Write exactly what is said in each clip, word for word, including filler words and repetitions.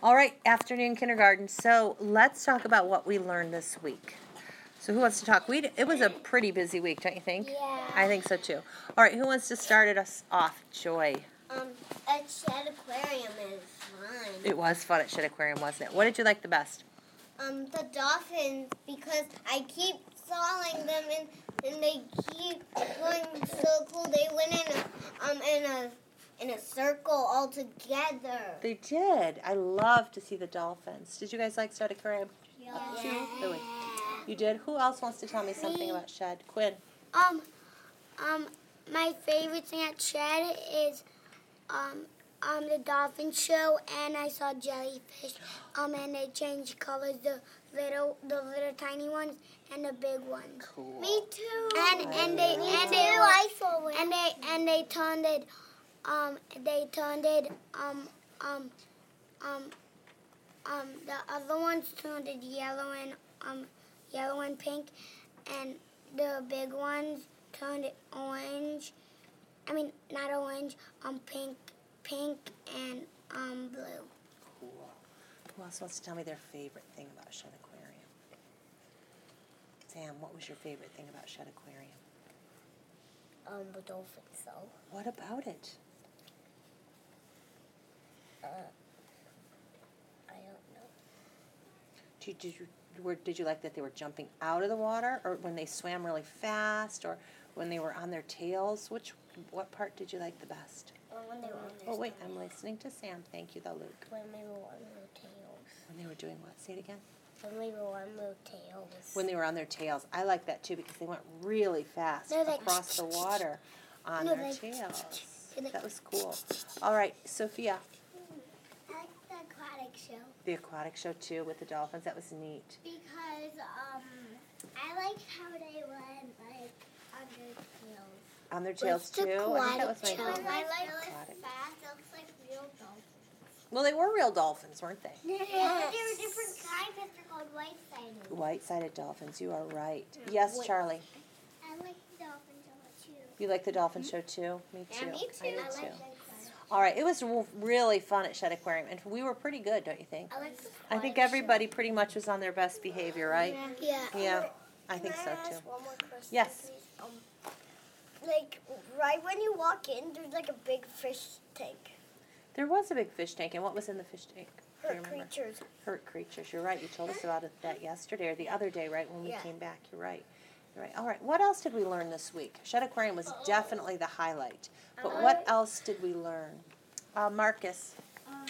All right, afternoon kindergarten. So let's talk about what we learned this week. So who wants to talk? We it was a pretty busy week, don't you think? Yeah. I think so too. All right, who wants to start us off? Joy. Um, at Shed Aquarium is fun. It was fun at Shed Aquarium, wasn't it? What did you like the best? Um, the dolphins, because I keep sawing them and, and they keep going so cool. They went in a, um in a in a circle all together. They did. I love to see the dolphins. Did you guys like Shed Aquarium? Yeah. Louis. You did? Who else wants to tell me something Me. about Shed? Quinn. Um, um, my favorite thing at Shed is um, um, the dolphin show, and I saw jellyfish. Um, and they change colors, the little, the little tiny ones and the big ones. Cool. Me too. And and they Me and too. they I saw one. and they and they turned it, um, they turned it, um, um, um, um, the other ones turned it yellow and um, yellow and pink, and the big ones turned it orange. I mean, not orange, um, pink, pink and um, blue. Cool. Who else wants to tell me their favorite thing about Shed Aquarium? Sam, what was your favorite thing about Shed Aquarium? Um, the dolphins, so. What about it? Uh, I don't know. Did you, did you were, did you like that they were jumping out of the water, or when they swam really fast, or when they were on their tails? Which what part did you like the best? Or when they were on their Oh wait, I'm listening to Sam. Thank you, though, Luke. When they were on their tails. When they were doing what? Say it again. When they were on their tails. When they were on their tails. I like that too because they went really fast They're like across the water on No, their like tails. they're like- That was cool. All right, Sophia. I like the aquatic show The aquatic show too with the dolphins. That was neat. because um I liked how they went like on their tails. On their tails What's the too. I think that was my aquatic favorite. I like Aquatic. fast. It looks like real dolphins. Well, they were real dolphins, weren't they? Yeah, but they were different kinds. They're called white-sided. White-sided dolphins. You are right. Yes, Wait. Charlie. I like the dolphins a lot too. You like the dolphin show too? Me too. Yeah, me too. I do I too. like All right, it was r- really fun at Shed Aquarium, and we were pretty good, don't you think? I like the I think everybody pretty much was on their best behavior, right? Yeah. Yeah, I think Can so I too. ask one more question, Yes. please? Um, like right when you walk in, there's like a big fish tank. There was a big fish tank, and what was in the fish tank? Do you Hurt remember? creatures. Hurt creatures. You're right. You told us about it that yesterday or the other day, right, when we Yeah. came back. You're right. You're right. All right. What else did we learn this week? Shed Aquarium was definitely the highlight. But what else did we learn? Uh, Marcus. Um,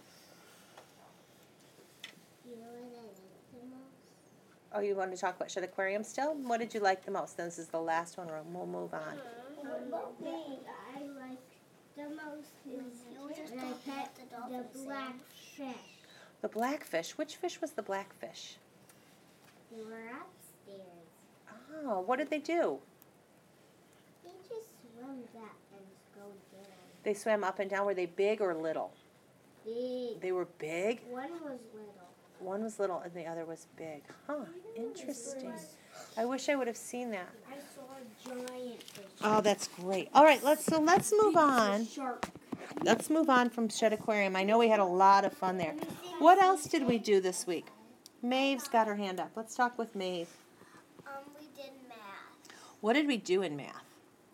you know what I like the most? Oh, you want to talk about Shed Aquarium still? What did you like the most? This is the last one. Or we'll move on. What thing I like the most is when I pet the black fish. The blackfish. Which fish was the blackfish? They were upstairs. Oh, what did they do? They just swim that and go down. They swam up and down. Were they big or little? Big. They were big? One was little. One was little and the other was big. Huh, interesting. I wish I would have seen that. I saw a giant fish. Oh, that's great. All right, let's so let's move on. Shark. Let's move on from Shed Aquarium. I know we had a lot of fun there. What else did we do this week? Maeve's got her hand up. Let's talk with Maeve. Um, we did math. What did we do in math?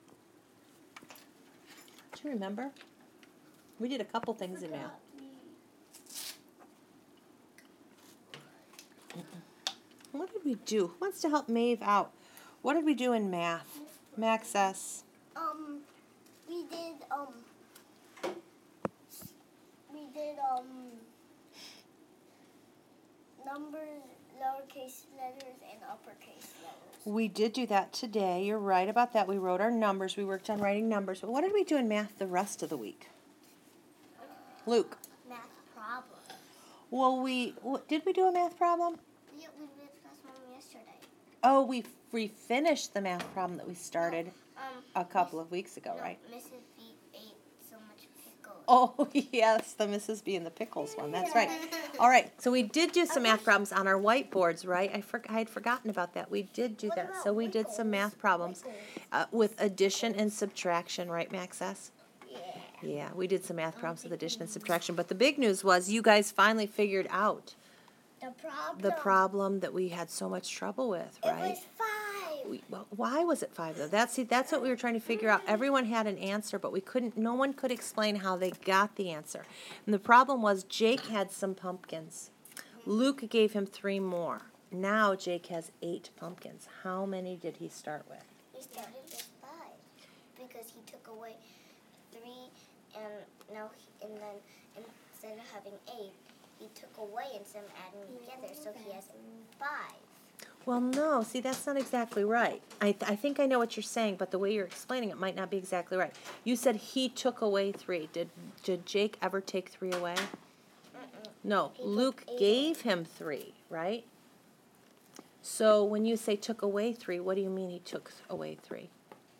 Do you remember? We did a couple things in math. What did we do? Who wants to help Maeve out? What did we do in math? Max S. Um, we did, um, we did, um, numbers, lowercase letters, and uppercase letters. We did do that today. You're right about that. We wrote our numbers. We worked on writing numbers. But what did we do in math the rest of the week? Luke. Math problem. Well, we wh- did we do a math problem? Yeah, we did this one yesterday. Oh, we we finished the math problem that we started Um, a couple of weeks ago, no, right? Missus B ate so much pickles. Oh, yes, the Missus B and the pickles one. That's right. All right, so we did do some math problems on our whiteboards, right? I, for, I had forgotten about that. We did do What that. about So we did some wiggles? math problems Wiggles. uh, with addition and subtraction, right, Max S? Yeah. Yeah, we did some math problems with addition and subtraction, but the big news was you guys finally figured out The problem. the problem that we had so much trouble with, It right? was five. We, well, why was it five though? That's see, that's what we were trying to figure out. Everyone had an answer, but we couldn't. No one could explain how they got the answer. And the problem was Jake had some pumpkins. Luke gave him three more. Now Jake has eight pumpkins. How many did he start with? He started with five because he took away three, and now he, and then instead of having eight, he took away instead of adding together, so he has five. Well, no. See, that's not exactly right. I th- I think I know what you're saying, but the way you're explaining it might not be exactly right. You said he took away three. Did did Jake ever take three away? Uh-uh. No. He took Luke eight gave him three, right? So when you say took away three, what do you mean he took away three?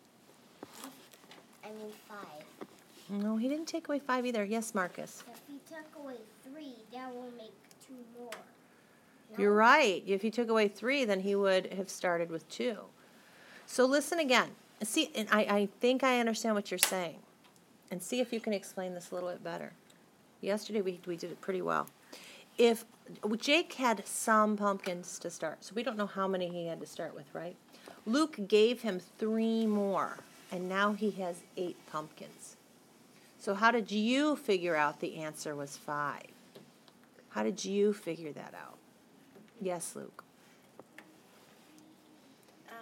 I mean five. No, he didn't take away five either. Yes, Marcus. If he took away three, that will make two more. You're right. If he took away three, then he would have started with two. So listen again. See, and I, I think I understand what you're saying. And see if you can explain this a little bit better. Yesterday we we did it pretty well. If Jake had some pumpkins to start, so we don't know how many he had to start with, right? Luke gave him three more, and now he has eight pumpkins. So how did you figure out the answer was five? How did you figure that out? Yes, Luke. Um,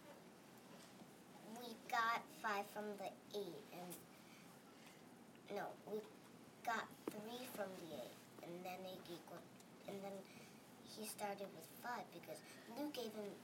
we got five from the eight, and no, we got three from the eight, and then they equal, and then he started with five because Luke gave him.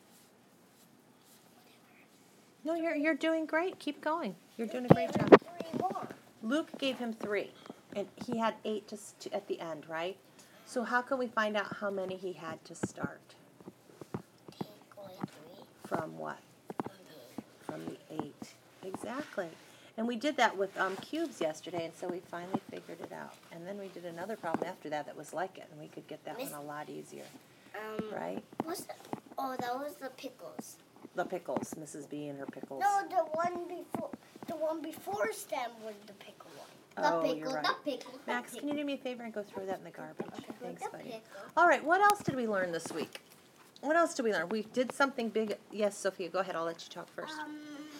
No, you're you're doing great. Keep going. You're doing a great gave him job. Three more. Luke gave him three, and he had eight to, st- at the end, right? So how can we find out how many he had to start? Take away three From what? from the eight. From the eight. Exactly. And we did that with um, cubes yesterday, and so we finally figured it out. And then we did another problem after that that was like it, and we could get that Miss- one a lot easier, Um, right? what's the, oh, that was the pickles. The pickles, Missus B and her pickles. No, the one before, the one before stem was the pickle one. The Oh, pickle, you're right. the pickle, the Max, pickle. can you do me a favor and go throw that in the garbage? Thanks, the buddy. pickle. All right, what else did we learn this week? What else did we learn? We did something big. Yes, Sophia, go ahead. I'll let you talk first. Um,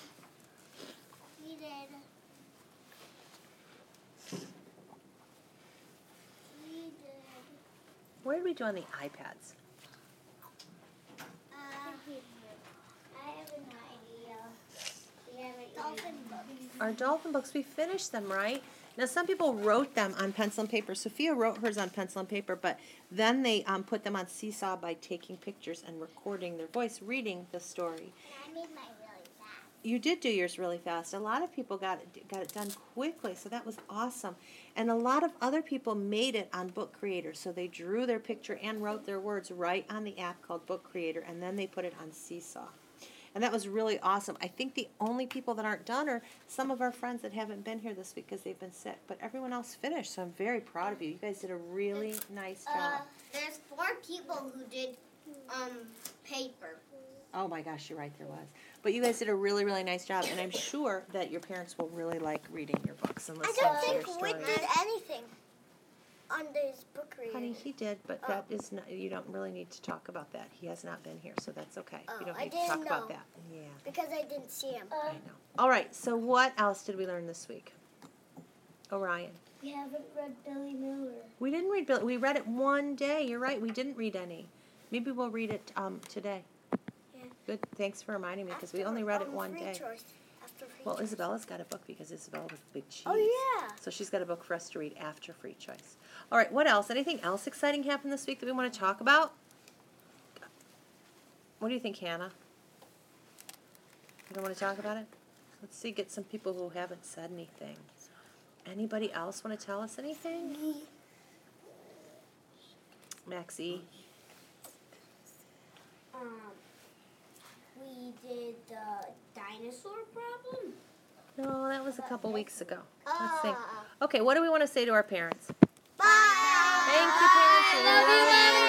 we did. We did. What did we do on the iPads? Uh, I have an idea. We haven't dolphin books. Our dolphin books, we finished them, right? Now, some people wrote them on pencil and paper. Sophia wrote hers on pencil and paper, but then they um, put them on Seesaw by taking pictures and recording their voice, reading the story. And I made mine really fast. You did do yours really fast. A lot of people got it, got it done quickly, so that was awesome. And a lot of other people made it on Book Creator, so they drew their picture and wrote their words right on the app called Book Creator, and then they put it on Seesaw. And that was really awesome. I think the only people that aren't done are some of our friends that haven't been here this week because they've been sick. But everyone else finished, so I'm very proud of you. You guys did a really nice Uh, job. there's four people who did um paper. Oh my gosh, you're right, there was. But you guys did a really, really nice job, and I'm sure that your parents will really like reading your books and I listening don't to your think stories. Whit did anything on this book reading. Honey, he did, but that is not, you don't really need to talk about that. He has not been here, so that's okay. Oh, You don't I need to talk didn't about know. that. Yeah, Because I didn't see him. I know. All right, so what else did we learn this week? Orion. We haven't read Billy Miller. We didn't read Bill. We read it one day. You're right. We didn't read any. Maybe we'll read it um, today. Yeah. Good. Thanks for reminding me because we only read it one day. After free Well, choice. Isabella's got a book because Isabella was the big cheese. Oh, yeah. So she's got a book for us to read after Free Choice. All right, what else? Anything else exciting happened this week that we want to talk about? What do you think, Hannah? You don't want to talk about it? Let's see, get some people who haven't said anything. Anybody else want to tell us anything? Me. Maxie? Um, we did the dinosaur problem. No, that was a couple weeks ago. Let's think. Ah. Okay, what do we want to say to our parents? Bye. Thank you, parents. Love you, love you.